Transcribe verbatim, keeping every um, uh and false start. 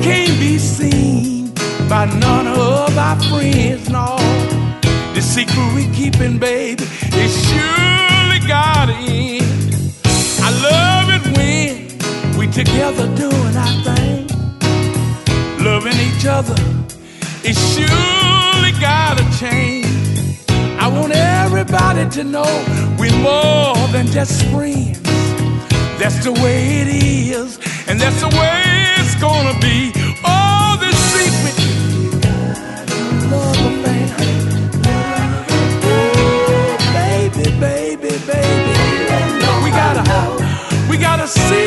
can't be seen by none of our friends, no. The secret we keeping, baby, it surely got in. I love it when we together doing our thing, loving each other, it surely gotta change. I want everybody to know we're more than just friends. That's the way it is, and that's the way it's gonna be. Oh, the secret, love affair. Ooh, baby, baby, baby, we gotta, we gotta see.